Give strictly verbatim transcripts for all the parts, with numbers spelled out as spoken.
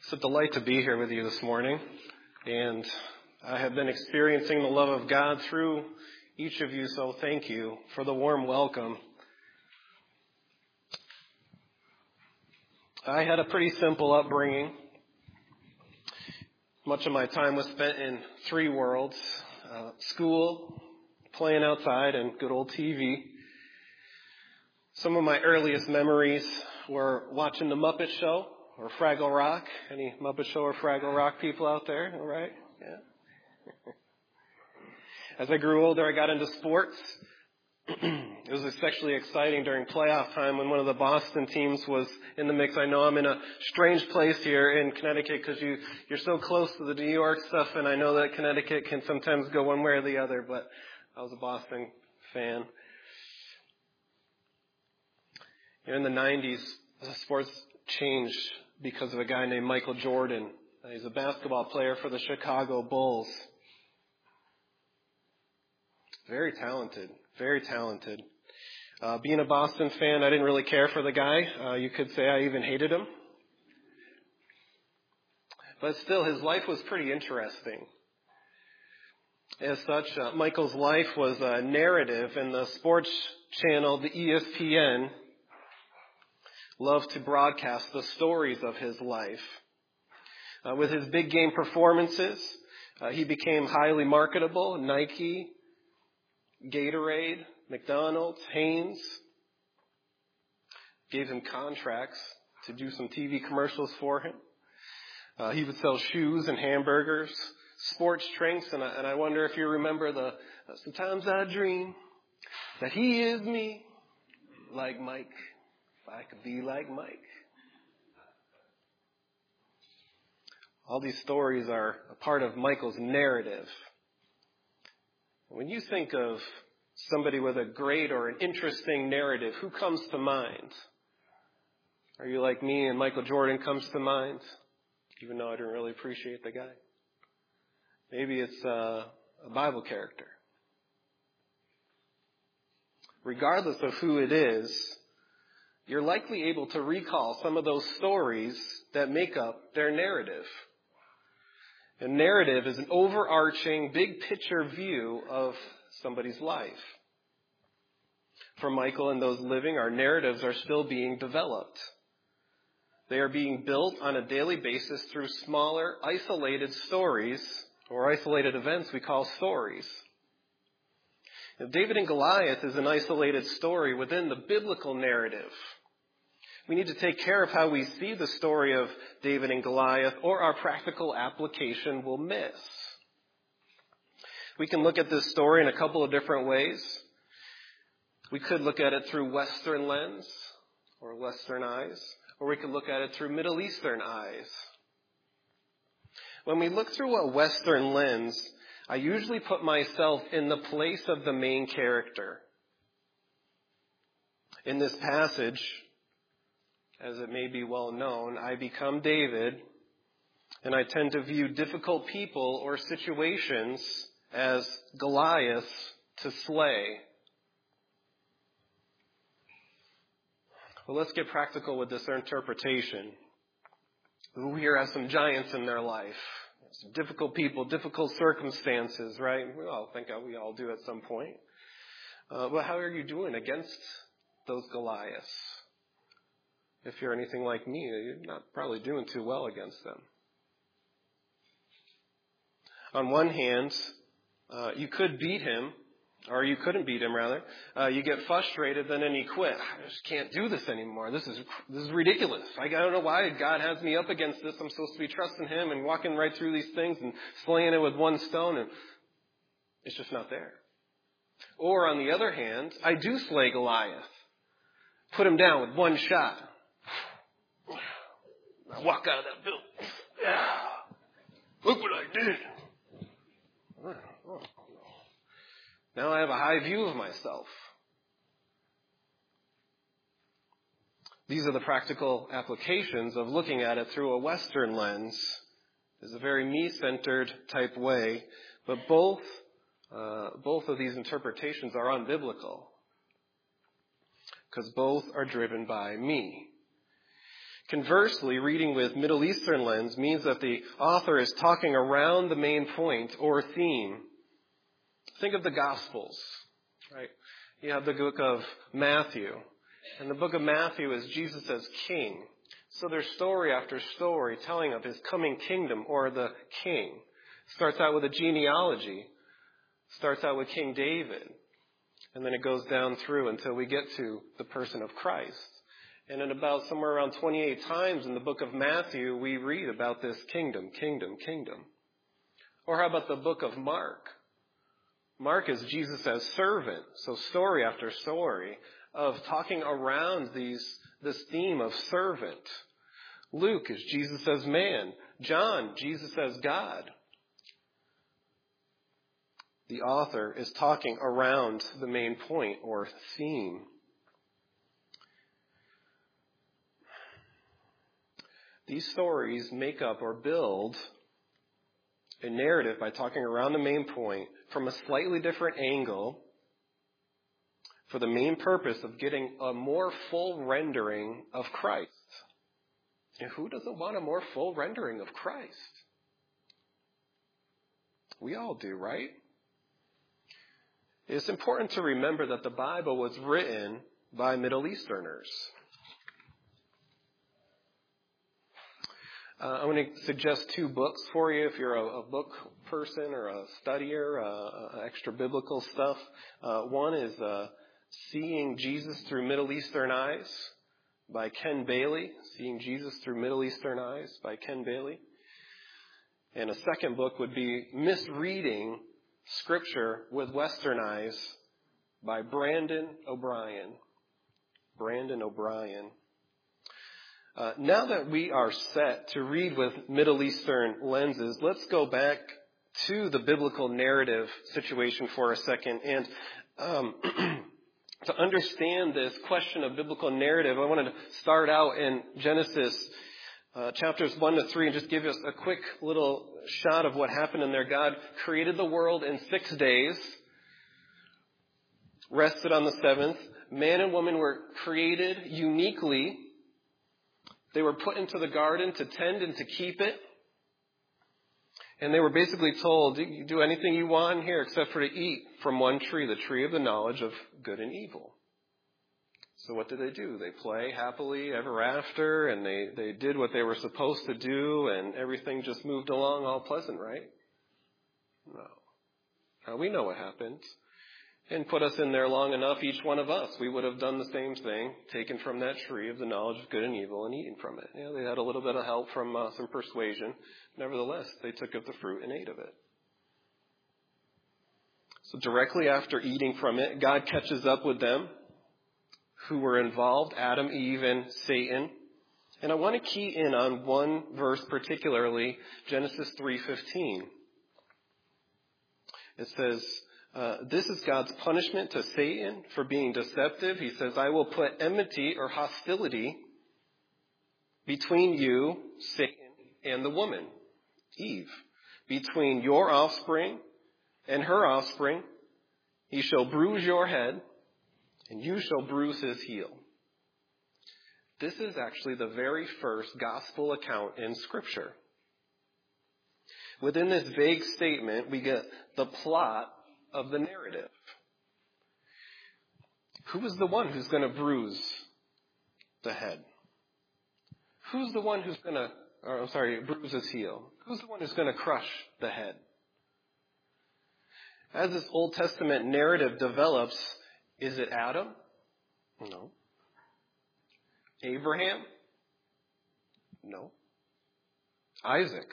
It's a delight to be here with you this morning, and I have been experiencing the love of God through each of you, so thank you for the warm welcome. I had a pretty simple upbringing. Much of my time was spent in three worlds, uh, school, playing outside, and good old T V. Some of my earliest memories were watching The Muppet Show or Fraggle Rock. Any Muppet Show or Fraggle Rock people out there? All right? Yeah. As I grew older, I got into sports. It was especially exciting during playoff time when one of the Boston teams was in the mix. I know I'm in a strange place here in Connecticut because you, you're so close to the New York stuff, and I know that Connecticut can sometimes go one way or the other, but I was a Boston fan. You know, in the nineties, sports changed because of a guy named Michael Jordan. He's a basketball player for the Chicago Bulls. Very talented, very talented. Uh, being a Boston fan, I didn't really care for the guy. Uh, you could say I even hated him. But still, his life was pretty interesting. As such, uh, Michael's life was a narrative, and the sports channel, the E S P N, loved to broadcast the stories of his life. Uh, with his big game performances, uh, he became highly marketable. Nike, Gatorade, McDonald's, Hanes gave him contracts to do some T V commercials for him. Uh, he would sell shoes and hamburgers, sports drinks, and I, and I wonder if you remember the, uh, sometimes I dream that he is me, like Mike. If I could be like Mike. All these stories are a part of Michael's narrative. When you think of somebody with a great or an interesting narrative, who comes to mind? Are you like me and Michael Jordan comes to mind? Even though I didn't really appreciate the guy. Maybe it's uh, a Bible character. Regardless of who it is, you're likely able to recall some of those stories that make up their narrative. A narrative is an overarching, big picture view of somebody's life. For Michael and those living, our narratives are still being developed. They are being built on a daily basis through smaller, isolated stories or isolated events we call stories. Now, David and Goliath is an isolated story within the biblical narrative. We need to take care of how we see the story of David and Goliath, or our practical application will miss. We can look at this story in a couple of different ways. We could look at it through Western lens, or Western eyes, or we could look at it through Middle Eastern eyes. When we look through a Western lens, I usually put myself in the place of the main character. In this passage, as it may be well known, I become David, and I tend to view difficult people or situations as Goliaths to slay. Well, let's get practical with this interpretation. Who here has some giants in their life? Some difficult people, difficult circumstances, right? We all think we all do at some point. Uh, but how are you doing against those Goliaths? If you're anything like me, you're not probably doing too well against them. On one hand, uh, you could beat him, or you couldn't beat him, rather. Uh, you get frustrated, then then you quit. I just can't do this anymore. This is this is ridiculous. I don't know why God has me up against this. I'm supposed to be trusting Him and walking right through these things and slaying it with one stone, and it's just not there. Or on the other hand, I do slay Goliath, put him down with one shot. I walk out of that building. Yeah. Look what I did. Now I have a high view of myself. These are the practical applications of looking at it through a Western lens. It's a very me-centered type way, but both uh, both of these interpretations are unbiblical because both are driven by me. Conversely, reading with Middle Eastern lens means that the author is talking around the main point or theme. Think of the Gospels, right? You have the book of Matthew. And the book of Matthew is Jesus as king. So there's story after story telling of his coming kingdom or the king. Starts out with a genealogy. Starts out with King David. And then it goes down through until we get to the person of Christ. And in about somewhere around twenty-eight times in the book of Matthew, we read about this kingdom, kingdom, kingdom. Or how about the book of Mark? Mark is Jesus as servant. So story after story of talking around these, this theme of servant. Luke is Jesus as man. John, Jesus as God. The author is talking around the main point or theme. These stories make up or build a narrative by talking around the main point from a slightly different angle for the main purpose of getting a more full rendering of Christ. And who doesn't want a more full rendering of Christ? We all do, right? It's important to remember that the Bible was written by Middle Easterners. Uh, I want to suggest two books for you if you're a, a book person or a studier, uh, uh, extra biblical stuff. Uh, one is uh, Seeing Jesus Through Middle Eastern Eyes by Ken Bailey. Seeing Jesus Through Middle Eastern Eyes by Ken Bailey. And a second book would be Misreading Scripture with Western Eyes by Brandon O'Brien. Brandon O'Brien. Uh, now that we are set to read with Middle Eastern lenses, let's go back to the biblical narrative situation for a second. And um, to understand this question of biblical narrative, I wanted to start out in Genesis uh, chapters one to three and just give us a quick little shot of what happened in there. God created the world in six days, rested on the seventh. Man and woman were created uniquely. They were put into the garden to tend and to keep it. And they were basically told, you do anything you want here except for to eat from one tree, the tree of the knowledge of good and evil. So what did they do? They play happily ever after, and they, they did what they were supposed to do, and everything just moved along all pleasant, right? No. Now we know what happened. And put us in there long enough, each one of us, we would have done the same thing, taken from that tree of the knowledge of good and evil and eaten from it. You know, they had a little bit of help from uh, some persuasion. Nevertheless, they took of the fruit and ate of it. So directly after eating from it, God catches up with them who were involved, Adam, Eve, and Satan. And I want to key in on one verse particularly, Genesis three fifteen. It says, Uh, this is God's punishment to Satan for being deceptive. He says, I will put enmity or hostility between you, Satan, and the woman, Eve. Between your offspring and her offspring, he shall bruise your head, and you shall bruise his heel. This is actually the very first gospel account in Scripture. Within this vague statement, we get the plot of the narrative. Who is the one who's going to bruise the head? Who's the one who's going to, or I'm sorry, bruise his heel? Who's the one who's going to crush the head? As this Old Testament narrative develops, is it Adam? No. Abraham? No. Isaac?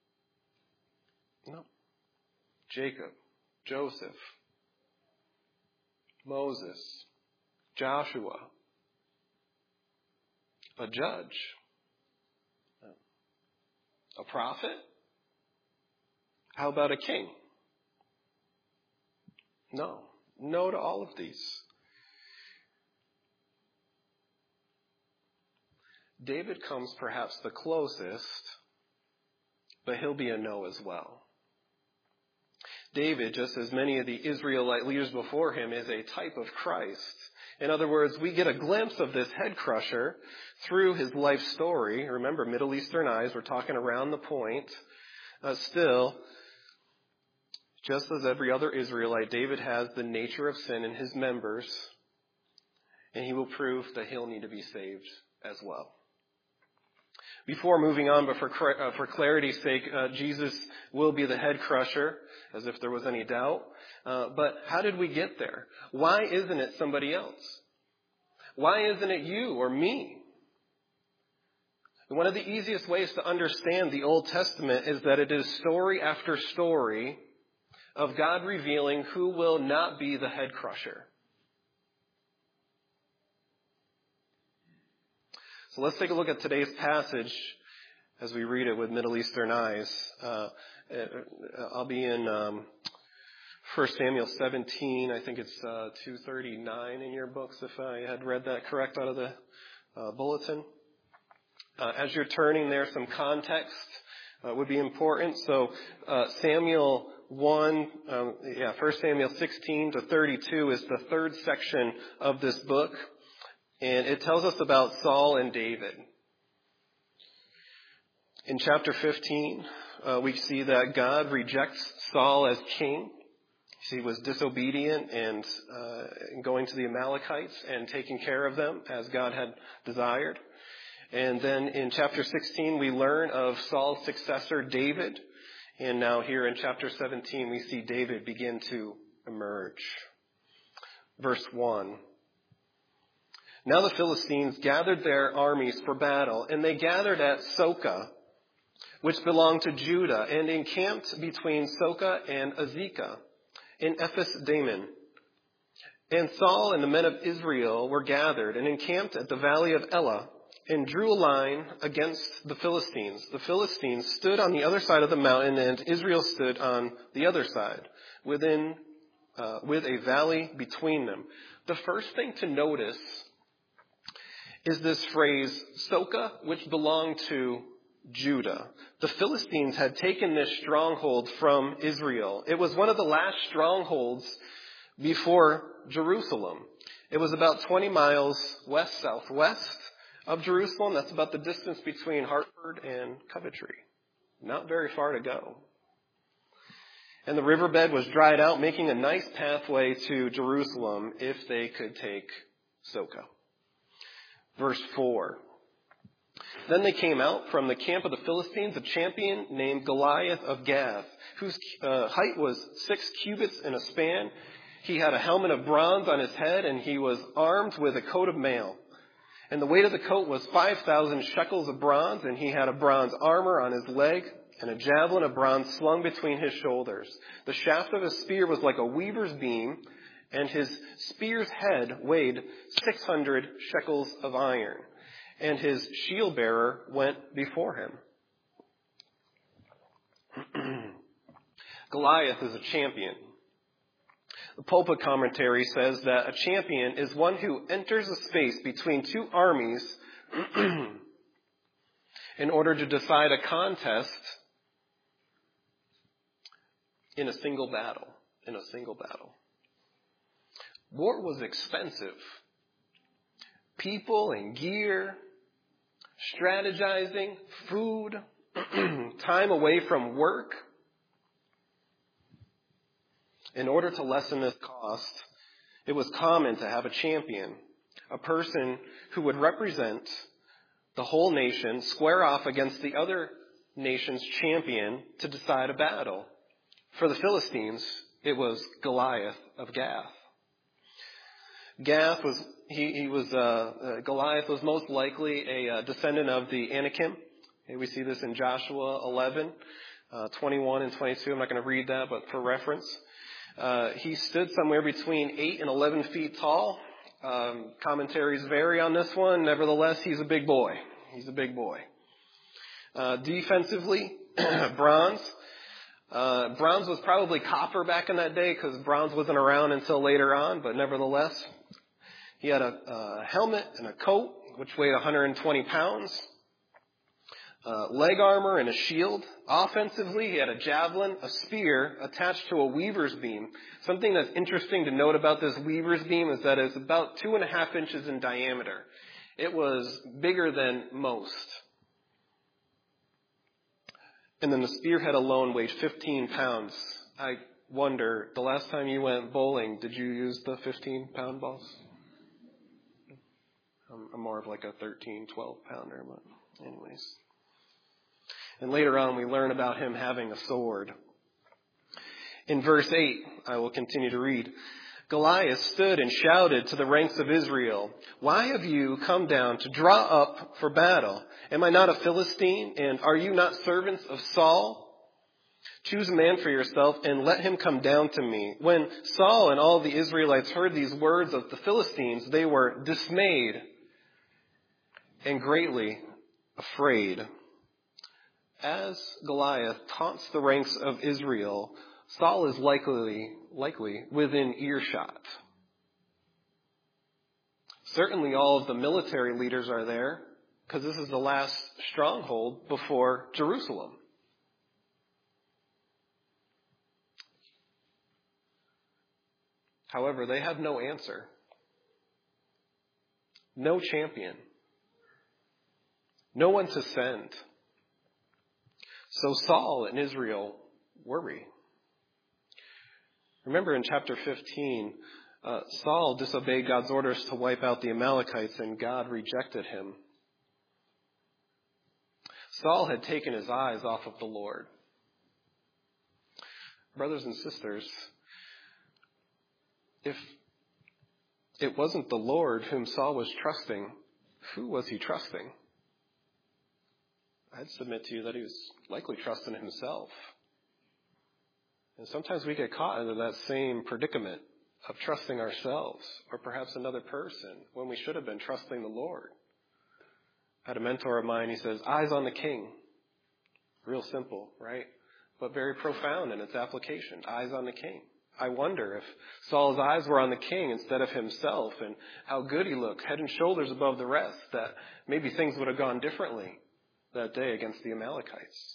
No. Jacob? Joseph, Moses, Joshua, a judge, a prophet? How about a king? No. No to all of these. David comes perhaps the closest, but he'll be a no as well. David, just as many of the Israelite leaders before him, is a type of Christ. In other words, we get a glimpse of this head crusher through his life story. Remember, Middle Eastern eyes, we're talking around the point. Uh, still, just as every other Israelite, David has the nature of sin in his members, and he will prove that he'll need to be saved as well. Before moving on, but for uh, for clarity's sake, uh, Jesus will be the head crusher, as if there was any doubt. Uh, but how did we get there? Why isn't it somebody else? Why isn't it you or me? One of the easiest ways to understand the Old Testament is that it is story after story of God revealing who will not be the head crusher. So let's take a look at today's passage as we read it with Middle Eastern eyes. Uh, I'll be in um, First Samuel seventeen. I think it's uh, two thirty-nine in your books, if I had read that correct out of the uh, bulletin. Uh, as you're turning there, some context uh, would be important. So uh, Samuel one, um, yeah, First Samuel sixteen to thirty-two is the third section of this book. And it tells us about Saul and David. In chapter fifteen, uh, we see that God rejects Saul as king. He was disobedient and uh, going to the Amalekites and taking care of them as God had desired. And then in chapter sixteen, we learn of Saul's successor, David. And now here in chapter seventeen, we see David begin to emerge. Verse one. Now the Philistines gathered their armies for battle, and they gathered at Soka, which belonged to Judah, and encamped between Soka and Azekah in Ephes-Dammim. And Saul and the men of Israel were gathered and encamped at the valley of Elah, and drew a line against the Philistines. The Philistines stood on the other side of the mountain, and Israel stood on the other side, within uh, with a valley between them. The first thing to notice is this phrase, Soka, which belonged to Judah. The Philistines had taken this stronghold from Israel. It was one of the last strongholds before Jerusalem. It was about twenty miles west-southwest of Jerusalem. That's about the distance between Hartford and Coventry. Not very far to go. And the riverbed was dried out, making a nice pathway to Jerusalem if they could take Soka. Verse four. Then they came out from the camp of the Philistines, a champion named Goliath of Gath, whose uh, height was six cubits and a span. He had a helmet of bronze on his head, and he was armed with a coat of mail. And the weight of the coat was five thousand shekels of bronze, and he had a bronze armor on his leg, and a javelin of bronze slung between his shoulders. The shaft of his spear was like a weaver's beam, and his spear's head weighed six hundred shekels of iron. And his shield bearer went before him. Goliath is a champion. The pulpit commentary says that a champion is one who enters a space between two armies in order to decide a contest in a single battle. In a single battle. War was expensive. People and gear, strategizing, food, time away from work. In order to lessen this cost, it was common to have a champion, a person who would represent the whole nation, square off against the other nation's champion to decide a battle. For the Philistines, it was Goliath of Gath. Gath was, he, he was, uh, uh, Goliath was most likely a uh, descendant of the Anakim. Okay, we see this in Joshua eleven, uh, twenty-one and twenty-two. I'm not going to read that, but for reference. Uh, he stood somewhere between eight and eleven feet tall. Um, commentaries vary on this one. Nevertheless, he's a big boy. He's a big boy. Uh, defensively, bronze. Uh, bronze was probably copper back in that day because bronze wasn't around until later on, but nevertheless, he had a, a helmet and a coat which weighed one hundred twenty pounds. uh, leg armor and a shield. Offensively, he had a javelin, a spear attached to a weaver's beam. Something that's interesting to note about this weaver's beam is that it's about two and a half inches in diameter. It was bigger than most. And then the spearhead alone weighed fifteen pounds. I wonder, the last time you went bowling, did you use the fifteen pound balls? I'm, I'm more of like a thirteen, twelve pounder, but anyways. And later on we learn about him having a sword. In verse eight, I will continue to read. Goliath stood and shouted to the ranks of Israel, "Why have you come down to draw up for battle? Am I not a Philistine, and are you not servants of Saul? Choose a man for yourself and let him come down to me." When Saul and all the Israelites heard these words of the Philistines, they were dismayed and greatly afraid. As Goliath taunts the ranks of Israel, Saul is likely, likely within earshot. Certainly all of the military leaders are there, because this is the last stronghold before Jerusalem. However, they have no answer. No champion. No one to send. So Saul and Israel worry. Remember in chapter fifteen, uh, Saul disobeyed God's orders to wipe out the Amalekites, and God rejected him. Saul had taken his eyes off of the Lord. Brothers and sisters, if it wasn't the Lord whom Saul was trusting, who was he trusting? I'd submit to you that he was likely trusting himself. And sometimes we get caught into that same predicament of trusting ourselves or perhaps another person when we should have been trusting the Lord. I had a mentor of mine, he says, eyes on the king. Real simple, right? But very profound in its application. Eyes on the king. I wonder if Saul's eyes were on the king instead of himself and how good he looked, head and shoulders above the rest, that maybe things would have gone differently that day against the Amalekites.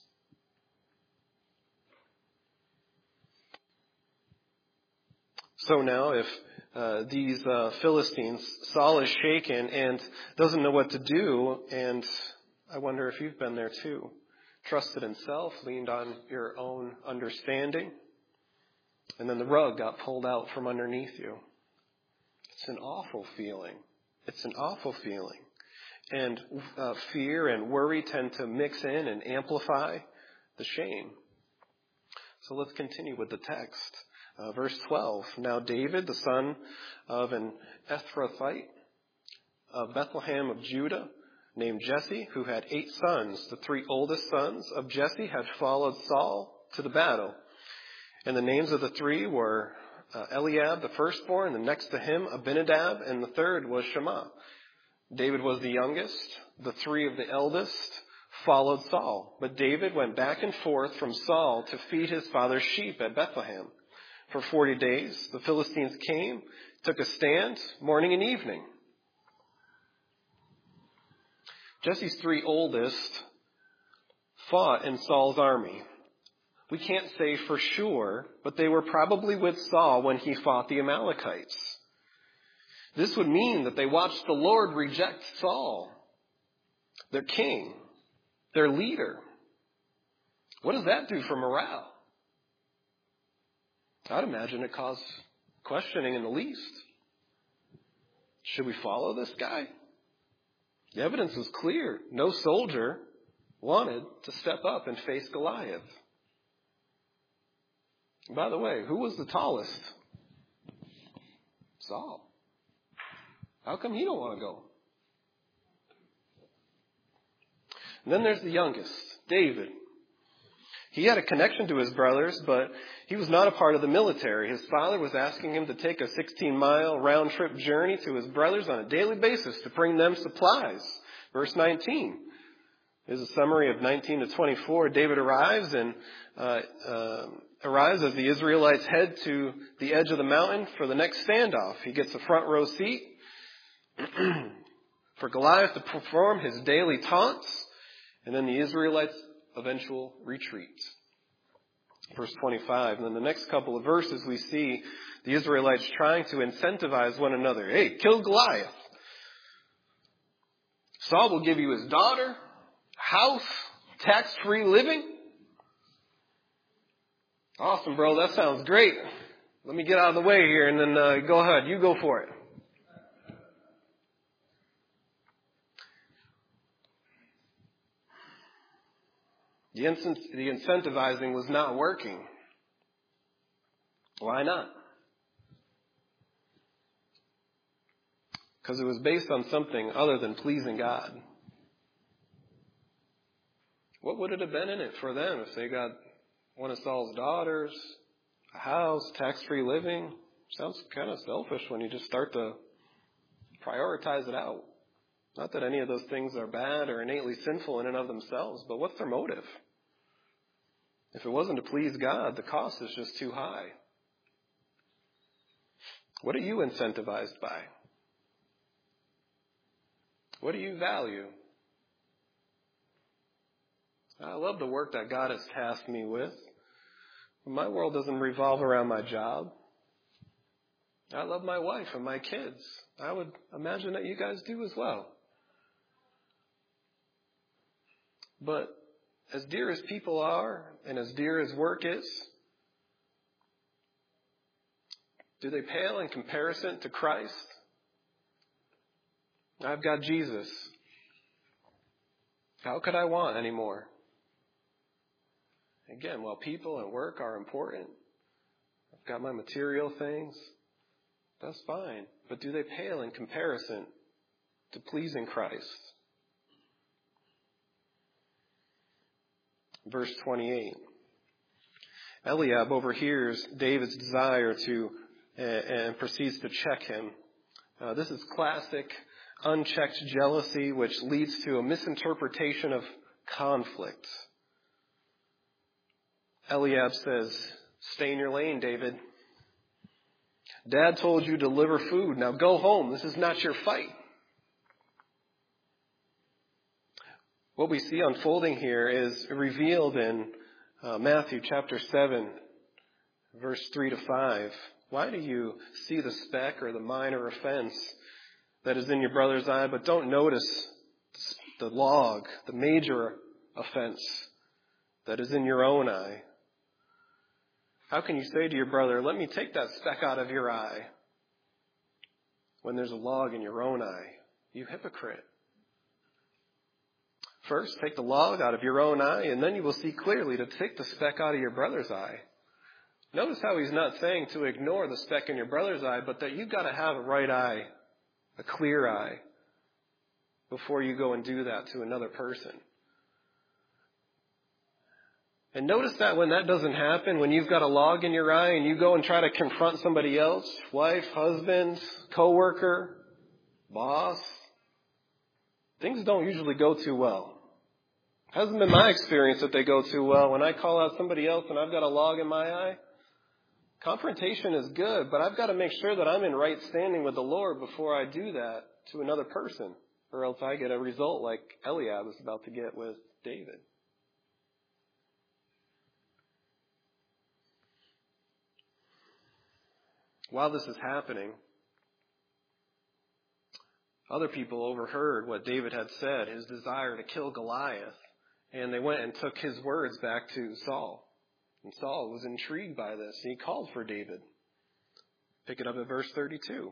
So now if uh, these uh, Philistines, Saul is shaken and doesn't know what to do, and I wonder if you've been there too. Trusted in self, leaned on your own understanding, and then the rug got pulled out from underneath you. It's an awful feeling. It's an awful feeling. And uh, fear and worry tend to mix in and amplify the shame. So let's continue with the text. Uh, verse twelve, now David, the son of an Ephrathite of Bethlehem of Judah, named Jesse, who had eight sons. The three oldest sons of Jesse had followed Saul to the battle. And the names of the three were uh, Eliab, the firstborn, and next to him Abinadab, and the third was Shammah. David was the youngest. The three of the eldest followed Saul. But David went back and forth from Saul to feed his father's sheep at Bethlehem. For forty days, the Philistines came, took a stand, morning and evening. Jesse's three oldest fought in Saul's army. We can't say for sure, but they were probably with Saul when he fought the Amalekites. This would mean that they watched the Lord reject Saul, their king, their leader. What does that do for morale? I'd imagine it caused questioning in the least. Should we follow this guy? The evidence was clear. No soldier wanted to step up and face Goliath. By the way, who was the tallest? Saul. How come he don't want to go? And then there's the youngest, David. He had a connection to his brothers, but he was not a part of the military. His father was asking him to take a sixteen-mile round-trip journey to his brothers on a daily basis to bring them supplies. Verse nineteen is a summary of nineteen to twenty-four. David arrives and uh, uh, arrives as the Israelites head to the edge of the mountain for the next standoff. He gets a front row seat for Goliath to perform his daily taunts. And then the Israelites' eventual retreat. Verse twenty-five. And then the next couple of verses we see the Israelites trying to incentivize one another. Hey, kill Goliath. Saul will give you his daughter, house, tax-free living. Awesome, bro. That sounds great. Let me get out of the way here and then uh, go ahead. You go for it. The, incent- the incentivizing was not working. Why not? Because it was based on something other than pleasing God. What would it have been in it for them if they got one of Saul's daughters, a house, tax-free living? Sounds kind of selfish when you just start to prioritize it out. Not that any of those things are bad or innately sinful in and of themselves, but what's their motive? If it wasn't to please God, the cost is just too high. What are you incentivized by? What do you value? I love the work that God has tasked me with. My world doesn't revolve around my job. I love my wife and my kids. I would imagine that you guys do as well. But as dear as people are and as dear as work is, do they pale in comparison to Christ? I've got Jesus. How could I want any more? Again, while people and work are important, I've got my material things, that's fine. But do they pale in comparison to pleasing Christ? Verse twenty-eight. Eliab overhears David's desire to uh, and proceeds to check him. Uh, this is classic unchecked jealousy, which leads to a misinterpretation of conflict. Eliab says, "Stay in your lane, David. Dad told you to deliver food. Now go home. This is not your fight." What we see unfolding here is revealed in uh, Matthew chapter seven, verse three to five. Why do you see the speck or the minor offense that is in your brother's eye, but don't notice the log, the major offense that is in your own eye? How can you say to your brother, "Let me take that speck out of your eye," when there's a log in your own eye? You hypocrite. First, take the log out of your own eye, and then you will see clearly to take the speck out of your brother's eye. Notice how he's not saying to ignore the speck in your brother's eye, but that you've got to have a right eye, a clear eye, before you go and do that to another person. And notice that when that doesn't happen, when you've got a log in your eye and you go and try to confront somebody else, wife, husband, coworker, boss, things don't usually go too well. Hasn't been my experience that they go too well. When I call out somebody else and I've got a log in my eye, confrontation is good, but I've got to make sure that I'm in right standing with the Lord before I do that to another person, or else I get a result like Eliab is about to get with David. While this is happening, other people overheard what David had said, his desire to kill Goliath, and they went and took his words back to Saul. And Saul was intrigued by this, and he called for David. Pick it up at verse thirty-two.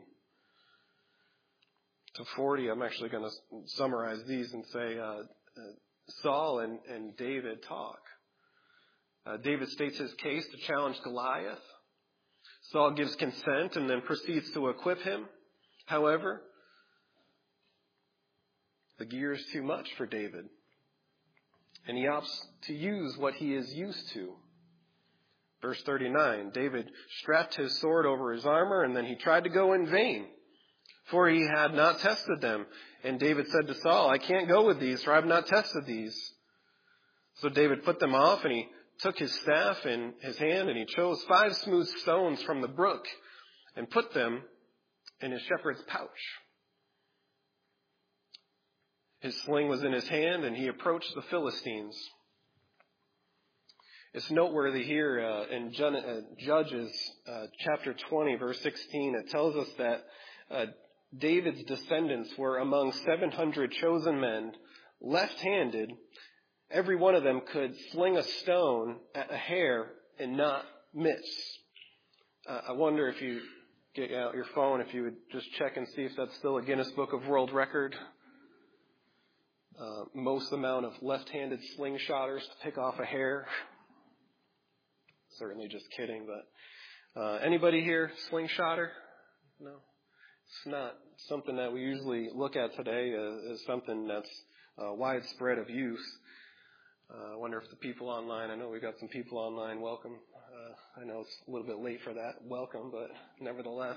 To forty, I'm actually going to summarize these and say uh, uh, Saul and, and David talk. Uh, David states his case to challenge Goliath. Saul gives consent and then proceeds to equip him. However, the gear is too much for David, and he opts to use what he is used to. Verse thirty-nine, David strapped his sword over his armor, and then he tried to go in vain, for he had not tested them. And David said to Saul, "I can't go with these, for I have not tested these." So David put them off, and he took his staff in his hand, and he chose five smooth stones from the brook and put them in his shepherd's pouch. His sling was in his hand, and he approached the Philistines. It's noteworthy here uh, in Judges uh, chapter twenty, verse sixteen. It tells us that uh, David's descendants were among seven hundred chosen men, left-handed. Every one of them could sling a stone at a hare and not miss. Uh, I wonder if you get out your phone, if you would just check and see if that's still a Guinness Book of World Record. Uh, most amount of left-handed slingshotters to pick off a hare. Certainly just kidding, but uh, anybody here slingshotter? No, it's not something that we usually look at today as, as something that's uh, widespread of use. Uh, I wonder if the people online, I know we've got some people online, welcome. Uh, I know it's a little bit late for that, welcome, but nevertheless,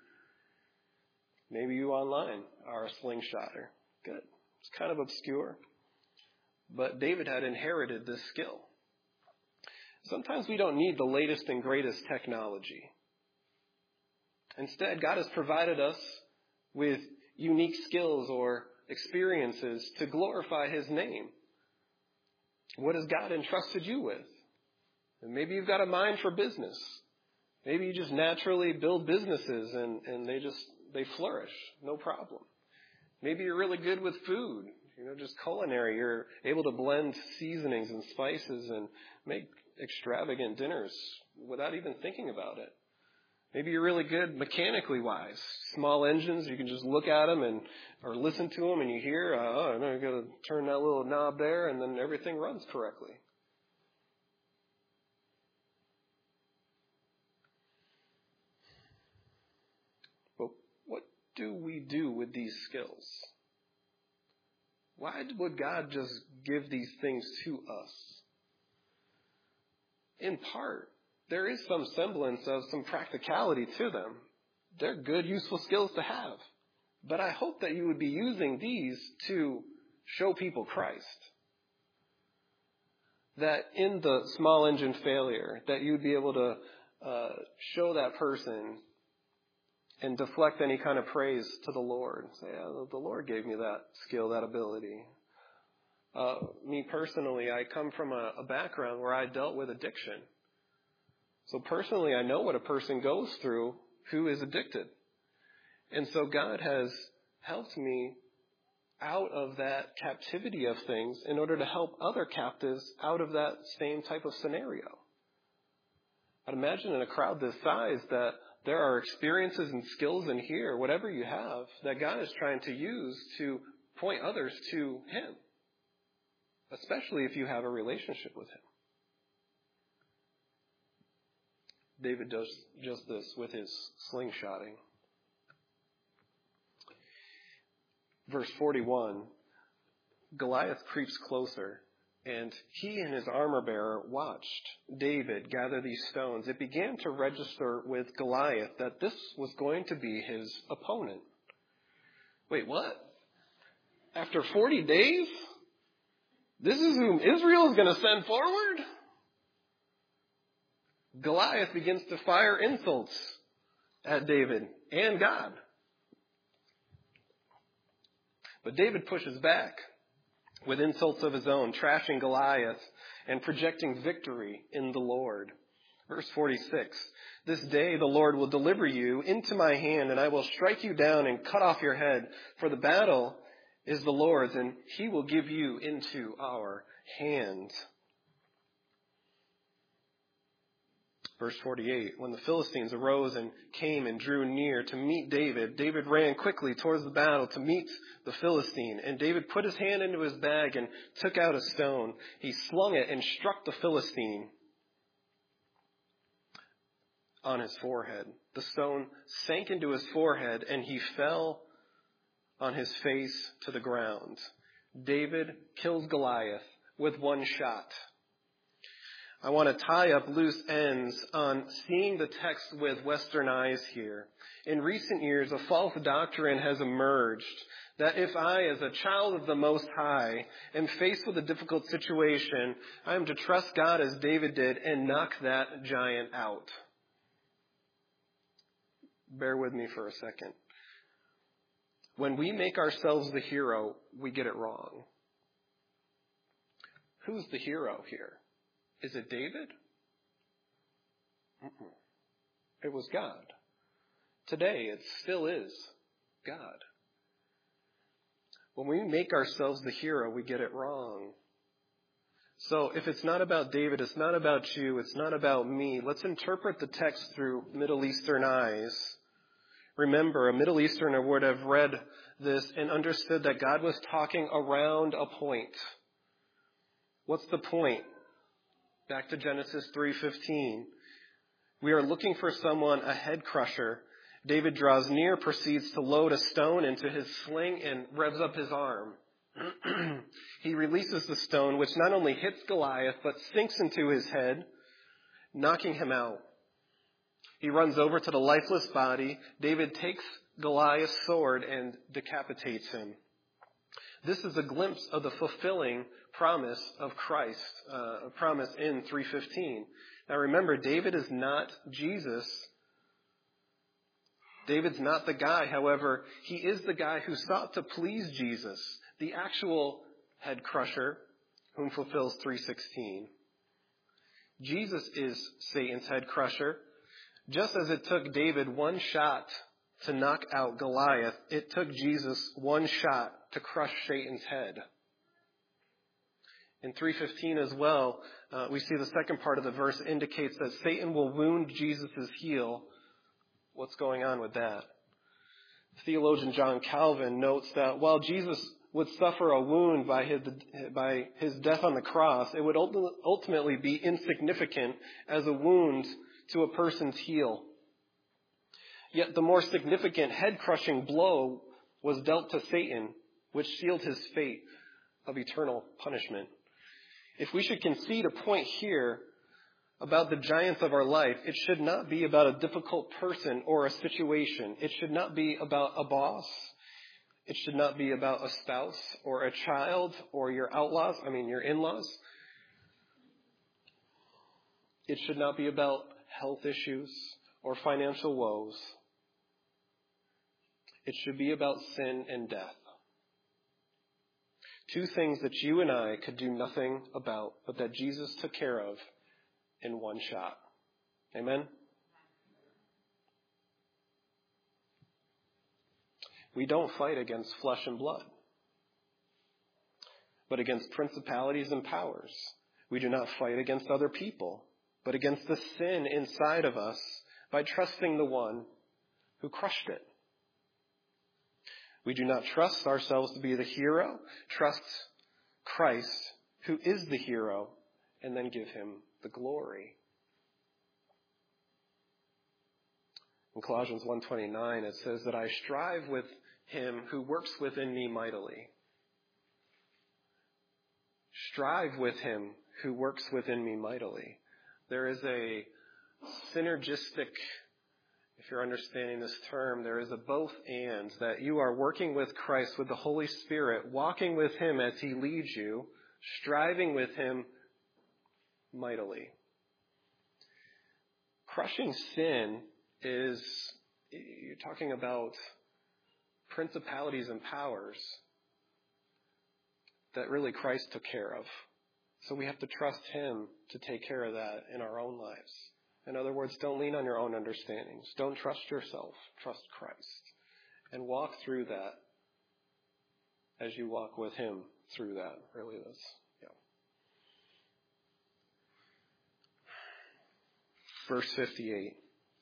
maybe you online are a slingshotter. Good. It's kind of obscure, but David had inherited this skill. Sometimes we don't need the latest and greatest technology. Instead, God has provided us with unique skills or experiences to glorify His name. What has God entrusted you with? And maybe you've got a mind for business. Maybe you just naturally build businesses and, and they just, they flourish. No problem. Maybe you're really good with food. You know, just culinary. You're able to blend seasonings and spices and make extravagant dinners without even thinking about it. Maybe you're really good mechanically wise. Small engines, you can just look at them and or listen to them and you hear, uh, oh, I know you got to turn that little knob there and then everything runs correctly. But what do we do with these skills? Why would God just give these things to us? In part, there is some semblance of some practicality to them. They're good, useful skills to have. But I hope that you would be using these to show people Christ. That in the small engine failure, that you'd be able to uh, show that person and deflect any kind of praise to the Lord. Say, yeah, the Lord gave me that skill, that ability. Uh, me personally, I come from a, a background where I dealt with addiction. So personally, I know what a person goes through who is addicted. And so God has helped me out of that captivity of things in order to help other captives out of that same type of scenario. I'd imagine in a crowd this size that there are experiences and skills in here, whatever you have, that God is trying to use to point others to Him. Especially if you have a relationship with Him. David does just this with his slingshotting. Verse forty-one, Goliath creeps closer, and he and his armor bearer watched David gather these stones. It began to register with Goliath that this was going to be his opponent. Wait, what? After forty days? This is whom Israel is going to send forward? Goliath begins to fire insults at David and God. But David pushes back with insults of his own, trashing Goliath and projecting victory in the Lord. Verse forty-six, this day the Lord will deliver you into my hand, and I will strike you down and cut off your head, for the battle is the Lord's, and He will give you into our hand. Verse forty-eight, when the Philistines arose and came and drew near to meet David, David ran quickly towards the battle to meet the Philistine. And David put his hand into his bag and took out a stone. He slung it and struck the Philistine on his forehead. The stone sank into his forehead, and he fell on his face to the ground. David kills Goliath with one shot. I want to tie up loose ends on seeing the text with Western eyes here. In recent years, a false doctrine has emerged that if I, as a child of the Most High, am faced with a difficult situation, I am to trust God as David did and knock that giant out. Bear with me for a second. When we make ourselves the hero, we get it wrong. Who's the hero here? Is it David? Mm-mm. It was God. Today, it still is God. When we make ourselves the hero, we get it wrong. So if it's not about David, it's not about you, it's not about me, let's interpret the text through Middle Eastern eyes. Remember, a Middle Easterner would have read this and understood that God was talking around a point. What's the point? Back to Genesis three fifteen. We are looking for someone, a head crusher. David draws near, proceeds to load a stone into his sling, and revs up his arm. He releases the stone, which not only hits Goliath, but sinks into his head, knocking him out. He runs over to the lifeless body. David takes Goliath's sword and decapitates him. This is a glimpse of the fulfilling promise of Christ, uh, a promise in three fifteen. Now remember, David is not Jesus. David's not the guy. However, he is the guy who sought to please Jesus, the actual head crusher whom fulfills three sixteen. Jesus is Satan's head crusher. Just as it took David one shot to knock out Goliath, it took Jesus one shot to crush Satan's head. In three fifteen as well, uh, we see the second part of the verse indicates that Satan will wound Jesus' heel. What's going on with that? Theologian John Calvin notes that while Jesus would suffer a wound by his, by his death on the cross, it would ultimately be insignificant as a wound to a person's heel. Yet the more significant head-crushing blow was dealt to Satan, which sealed his fate of eternal punishment. If we should concede a point here about the giants of our life, it should not be about a difficult person or a situation. It should not be about a boss. It should not be about a spouse or a child or your outlaws, I mean your in-laws. It should not be about health issues or financial woes. It should be about sin and death. Two things that you and I could do nothing about, but that Jesus took care of in one shot. Amen? We don't fight against flesh and blood, but against principalities and powers. We do not fight against other people, but against the sin inside of us by trusting the one who crushed it. We do not trust ourselves to be the hero. Trust Christ, who is the hero, and then give him the glory. In Colossians one twenty-nine, it says that I strive with him who works within me mightily. Strive with him who works within me mightily. There is a synergistic, if you're understanding this term, there is a both and, that you are working with Christ, with the Holy Spirit, walking with him as he leads you, striving with him mightily. Crushing sin is, you're talking about principalities and powers that really Christ took care of. So we have to trust him to take care of that in our own lives. In other words, don't lean on your own understandings. Don't trust yourself. Trust Christ. And walk through that as you walk with him through that. Really is. Yeah. Verse fifty-eight.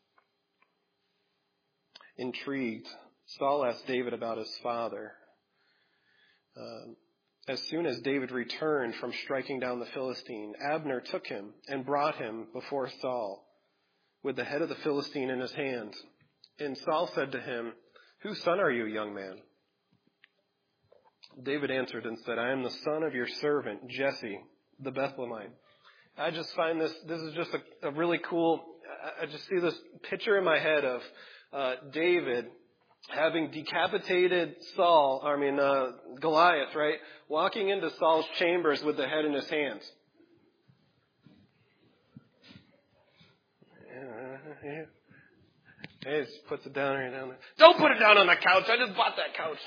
Intrigued, Saul asked David about his father. Um, As soon as David returned from striking down the Philistine, Abner took him and brought him before Saul, with the head of the Philistine in his hand. And Saul said to him, "Whose son are you, young man?" David answered and said, "I am the son of your servant, Jesse, the Bethlehemite." I just find this, this is just a, a really cool, I just see this picture in my head of uh, David having decapitated Saul, I mean, uh, Goliath, right? Walking into Saul's chambers with the head in his hands. Hey, just puts it down right down there. Don't put it down on the couch. I just bought that couch.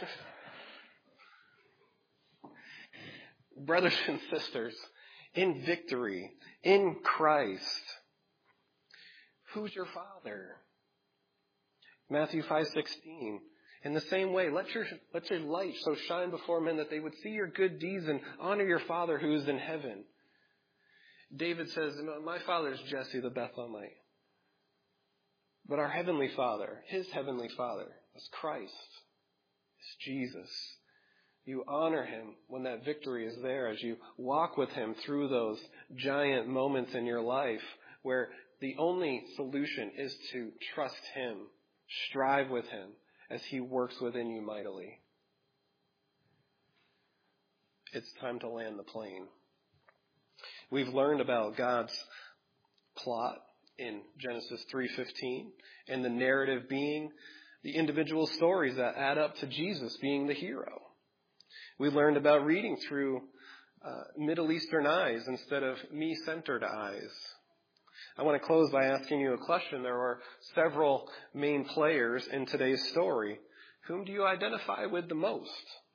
Brothers and sisters, in victory, in Christ, who's your Father? Matthew five sixteen. In the same way, let your, let your light so shine before men that they would see your good deeds and honor your Father who is in heaven. David says, my father is Jesse the Bethlehemite. But our heavenly Father, his heavenly Father, is Christ, is Jesus. You honor him when that victory is there as you walk with him through those giant moments in your life where the only solution is to trust him, strive with him as he works within you mightily. It's time to land the plane. We've learned about God's plot in Genesis three fifteen, and the narrative being the individual stories that add up to Jesus being the hero. We learned about reading through uh, Middle Eastern eyes instead of me-centered eyes. I want to close by asking you a question. There are several main players in today's story. Whom do you identify with the most?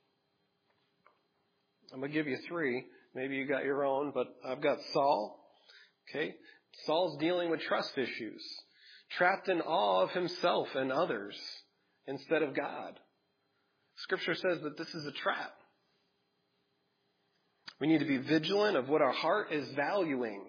I'm going to give you three. Maybe you got your own, but I've got Saul. Okay, Saul's dealing with trust issues, trapped in awe of himself and others instead of God. Scripture says that this is a trap. We need to be vigilant of what our heart is valuing.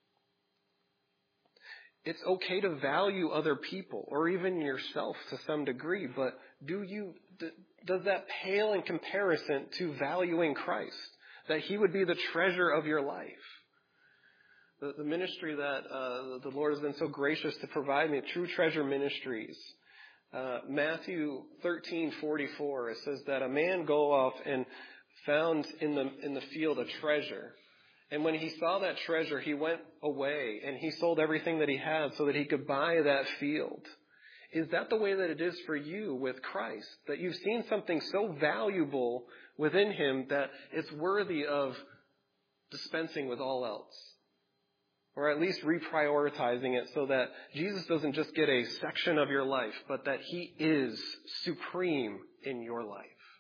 It's okay to value other people or even yourself to some degree, but do you, does that pale in comparison to valuing Christ? That he would be the treasure of your life. The, the ministry that uh, the Lord has been so gracious to provide me, True Treasure Ministries. Uh, Matthew thirteen forty-four, it says that a man go off and found in the in the field a treasure. And when he saw that treasure, he went away and he sold everything that he had so that he could buy that field. Is that the way that it is for you with Christ? That you've seen something so valuable within him that it's worthy of dispensing with all else? Or at least reprioritizing it so that Jesus doesn't just get a section of your life, but that he is supreme in your life?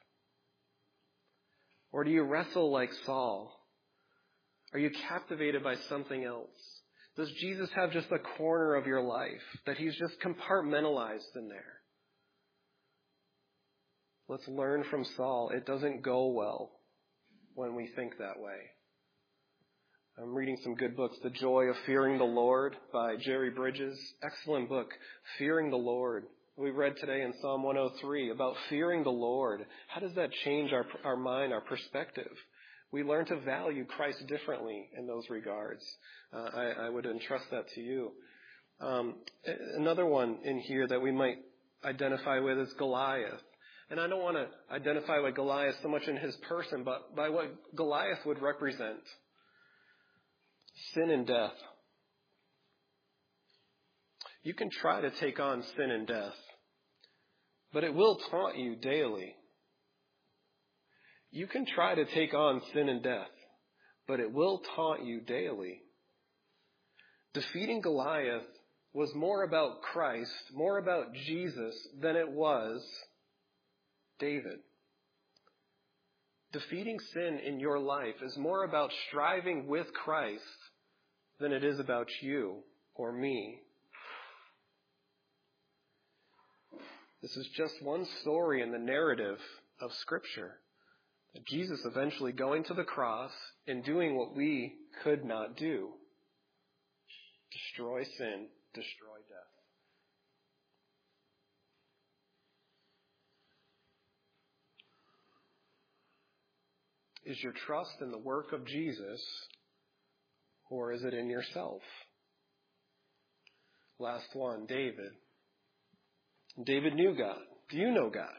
Or do you wrestle like Saul? Are you captivated by something else? Does Jesus have just a corner of your life that he's just compartmentalized in there? Let's learn from Saul. It doesn't go well when we think that way. I'm reading some good books. The Joy of Fearing the Lord by Jerry Bridges. Excellent book. Fearing the Lord. We read today in Psalm one oh three about fearing the Lord. How does that change our, our mind, our perspective? We learn to value Christ differently in those regards. Uh, I, I would entrust that to you. Um, another one in here that we might identify with is Goliath. And I don't want to identify with Goliath so much in his person, but by what Goliath would represent. Sin and death. You can try to take on sin and death, but it will taunt you daily. You can try to take on sin and death, but it will taunt you daily. Defeating Goliath was more about Christ, more about Jesus than it was David. Defeating sin in your life is more about striving with Christ than it is about you or me. This is just one story in the narrative of Scripture. Jesus eventually going to the cross and doing what we could not do. Destroy sin, destroy death. Is your trust in the work of Jesus, or is it in yourself? Last one, David. David knew God. Do you know God?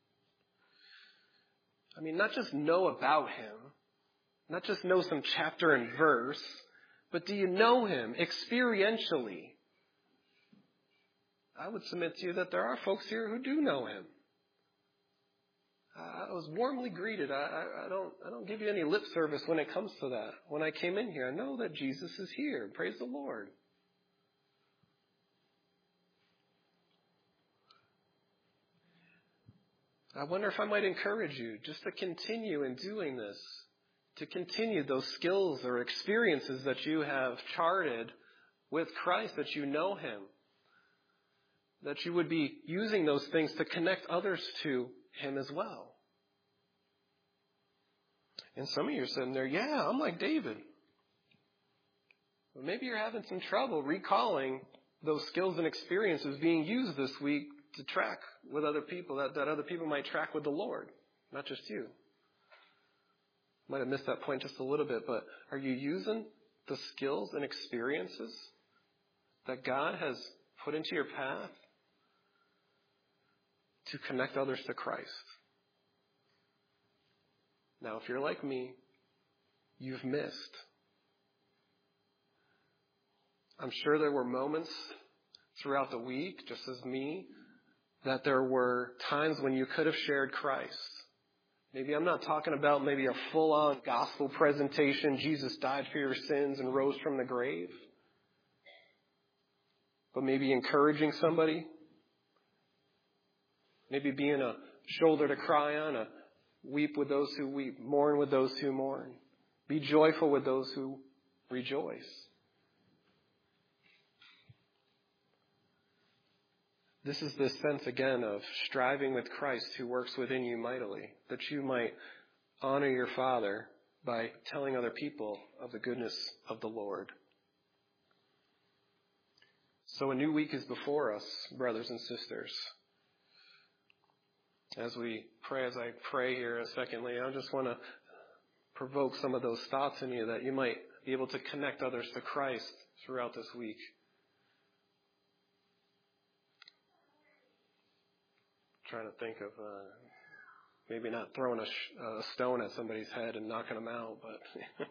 I mean, not just know about him, not just know some chapter and verse, but do you know him experientially? I would submit to you that there are folks here who do know him. I was warmly greeted. I, I, I don't I don't give you any lip service when it comes to that. When I came in here, I know that Jesus is here. Praise the Lord. I wonder if I might encourage you just to continue in doing this, to continue those skills or experiences that you have charted with Christ, that you know Him, that you would be using those things to connect others to Him as well. And some of you are sitting there, yeah, I'm like David. But maybe you're having some trouble recalling those skills and experiences being used this week to track with other people, that, that other people might track with the Lord, not just you. Might have missed that point just a little bit, but are you using the skills and experiences that God has put into your path to connect others to Christ? Now, if you're like me, you've missed. I'm sure there were moments throughout the week, just as me, that there were times when you could have shared Christ. Maybe I'm not talking about maybe a full-on gospel presentation, Jesus died for your sins and rose from the grave. But maybe encouraging somebody. Maybe being a shoulder to cry on, a weep with those who weep, mourn with those who mourn. Be joyful with those who rejoice. This is this sense, again, of striving with Christ who works within you mightily, that you might honor your Father by telling other people of the goodness of the Lord. So a new week is before us, brothers and sisters. As we pray, as I pray here, secondly, I just want to provoke some of those thoughts in you that you might be able to connect others to Christ throughout this week. Trying to think of uh, maybe not throwing a, sh- a stone at somebody's head and knocking them out, but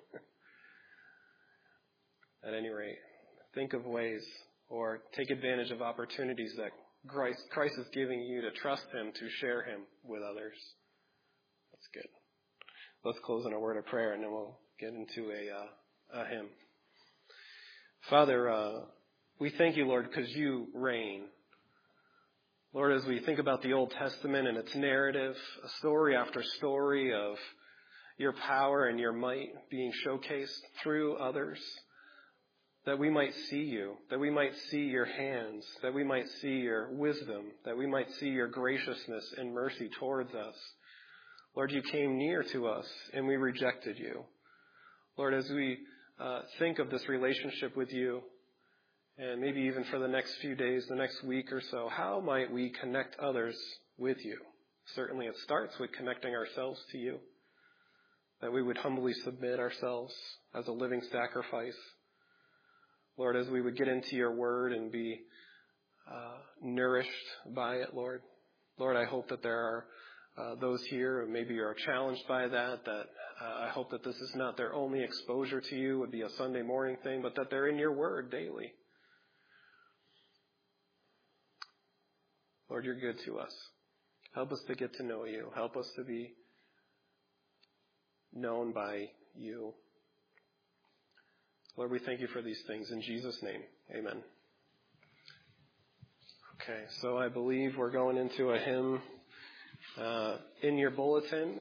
at any rate, think of ways or take advantage of opportunities that Christ, Christ is giving you to trust Him, to share Him with others. That's good. Let's close in a word of prayer, and then we'll get into a, uh, a hymn. Father, uh, we thank you, Lord, because you reign. Lord, as we think about the Old Testament and its narrative, a story after story of your power and your might being showcased through others, that we might see you, that we might see your hands, that we might see your wisdom, that we might see your graciousness and mercy towards us. Lord, you came near to us and we rejected you. Lord, as we uh, think of this relationship with you, and maybe even for the next few days, the next week or so, how might we connect others with you? Certainly it starts with connecting ourselves to you, that we would humbly submit ourselves as a living sacrifice. Lord, as we would get into your word and be uh, nourished by it, Lord. Lord, I hope that there are uh, those here who maybe are challenged by that, that uh, I hope that this is not their only exposure to you, would be a Sunday morning thing, but that they're in your word daily. Lord, you're good to us. Help us to get to know you. Help us to be known by you. Lord, we thank you for these things. In Jesus' name, amen. Okay, so I believe we're going into a hymn uh, in your bulletin.